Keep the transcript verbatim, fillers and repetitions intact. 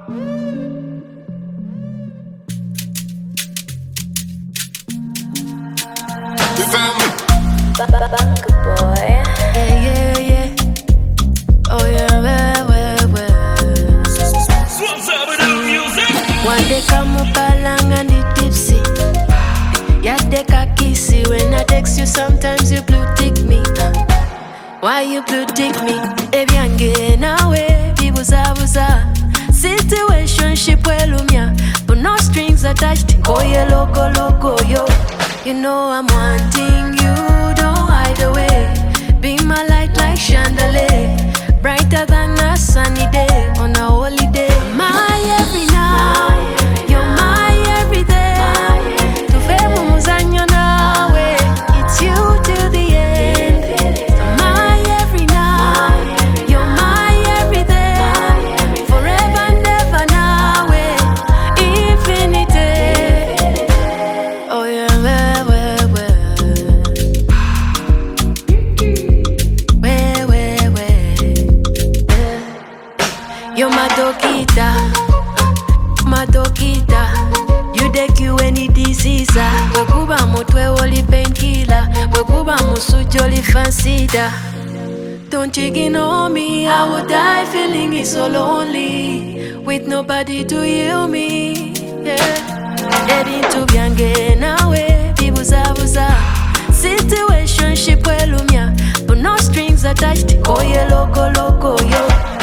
Bunker boy. Yeah, yeah, yeah. Oh yeah, well, well, well. One day come up along and the tipsy. Yeah, they kissy. When I text you, sometimes you blue tick me. Why you blue tick me? If you ain't away, people buza. Situationship welumia, but no strings attached. Go ye loco, loco, yo. You know I'm wanting you, don't hide away. Be my light like chandelier, brighter than a sunny day on a holiday. My every night, you're my everyday. Tuvemo muzanyo nawe, it's you till the end. My every night, you're my everyday. Forever and ever nawe, infinity. Oh yeah, well, well, well. Well, well, well. You're my dokita, my dokita. You take you any disease. Wekuba mutwe oli painkiller, wekuba musujo oli fansida. Don't you ignore me, I would die feeling it so lonely, with nobody to heal me. Yeah, heading to Biange nawe, bibuza buza. Situationship welumia, but no strings attached. Go ye loco, loco, yo.